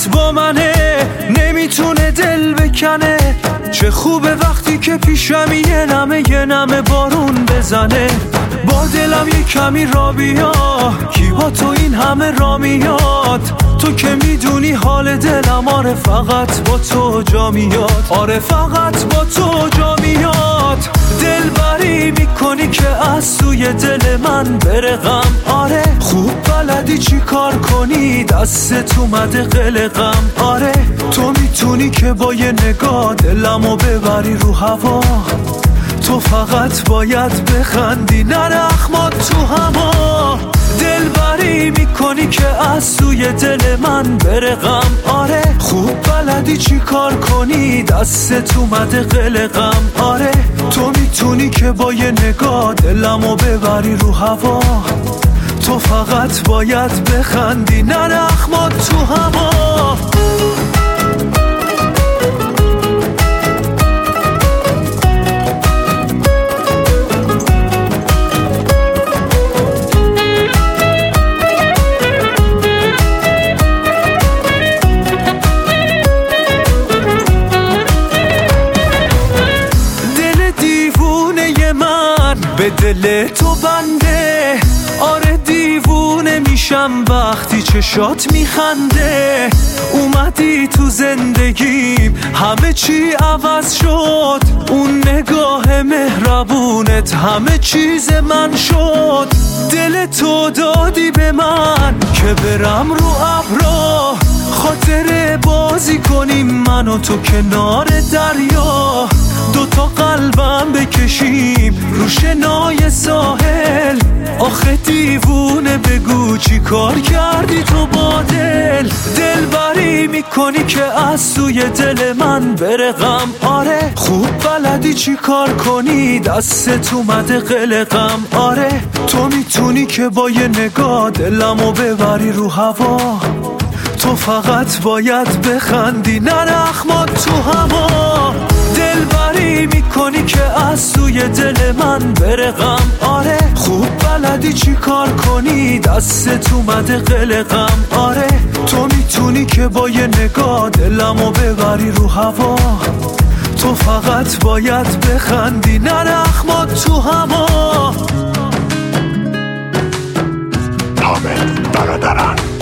فقط با منه، نمیتونه دل بکنه. چه خوبه وقتی که پیشم یه نمه بارون بزنه. با دلم یه کمی را بیا، کی با تو این همه را میاد؟ تو که میدونی حال دلم، آره فقط با تو جا میاد، آره فقط با تو جا میاد. دل بری میکنی که از سوی دل من بره غم، آره خوب بلدی چی کار کنی، دستت اومده قلقم. آره تو میتونی که با یه نگاه دلمو ببری رو هوا. تو فقط باید بخندی، نره اخمات تو هوا. دل بری میکنی که از سوی دل من بره غم، آره خوب بلدی چی کار کنی، دستت اومده قلقم. آره تو میتونی که با یه نگاه دلمو ببری رو هوا. تو فقط باید بخندی، نره اخمات تو هوا. به دل تو بنده، آره دیوونه میشم وقتی چشات میخنده. اومدی تو زندگیم همه چی عوض شد، اون نگاه مهربونت همه چیز من شد. دل تو دادی به من که برم رو ابرا، خاطر بازی کنیم من و تو کنار دریا. دوتا قلبم بکشیم رو شنای ساحل. آخه دیوونه بگو چی کار کردی تو با دل. دل بری میکنی که از سوی دل من بره غم، آره خوب بلدی چی کار کنی، دستت اومده قلقم. آره تو میتونی که با یه نگاه دلمو ببری رو هوا. تو فقط باید بخندی، نره اخمات تو هوا. دل بری میکنی که از سوی دل من بره غم، آره خوب بلدی چی کار کنی، دستت اومده قلقم. آره تو میتونی که با یه نگاه دلمو ببری رو هوا. تو فقط باید بخندی، نره اخمات تو هوا. حامد برادران.